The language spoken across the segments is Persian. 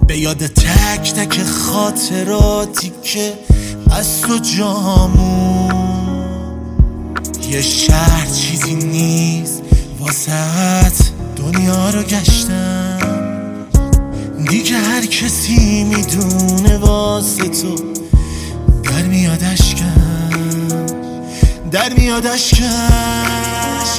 به یاد تک تک خاطراتی که از تو جامون. یه شهر چیزی نیست واسهت، دنیا رو گشتم دیگه، هر کسی میدونه واسه تو در میاد اشکم، در میاد اشکم.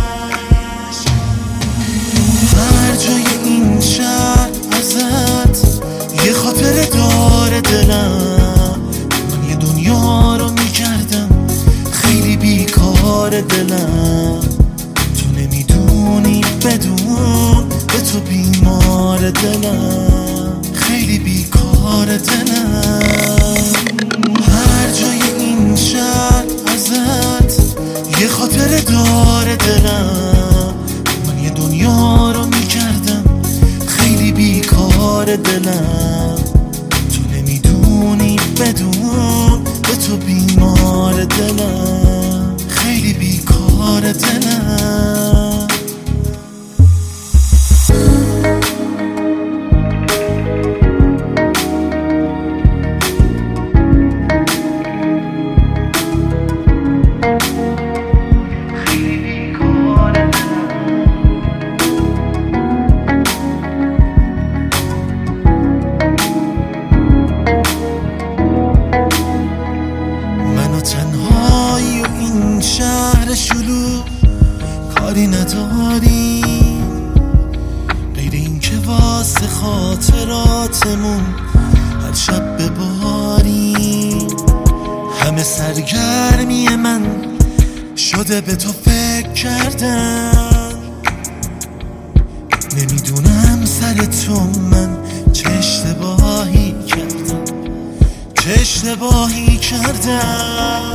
هر جای این شهر ازت یه خاطره داره دلم، من یه دنیا رو میکردم خیلی بیکار دلم. تو نمیدونی بدون به تو بیمار دلم، خیلی بیکار دلم. هر جای این شهر ازت یه خاطره داره دلم، من یه دنیا رو میکردم خیلی بیکار دلم. تو نمیدونی بدون به تو بیمار دلم، خیلی بیکار دلم. تنهایی و این شهر شلوغ کاری نداری غیر این که واسه خاطراتمون هر شب بباری. همه سرگرمی من شده به تو فکر کردن، نمیدونم سر تو من چه اشتباهی کردم، چه اشتباهی کردم.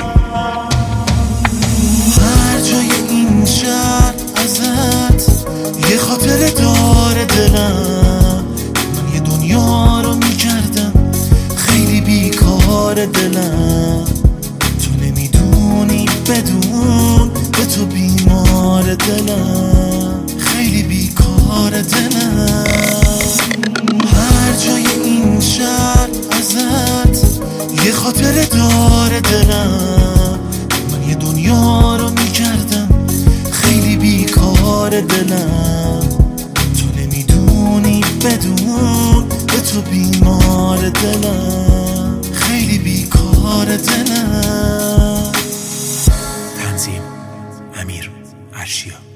هر جای این شهر ازت یه خاطره داره دلم، من یه دنیا رو میکردم خیلی بیکار دلم. تو نمیدونی بدون به تو بیمار دلم، خیلی بیکار دلم. هر جای این شهر ازت یه خاطره داره دلم، من یه دنیا رو میکردم خیلی بیکار دلم. تو نمیدونی بدون به تو بیمار دلم، خیلی بیکار دلم. تنظیم امیر عرشیا.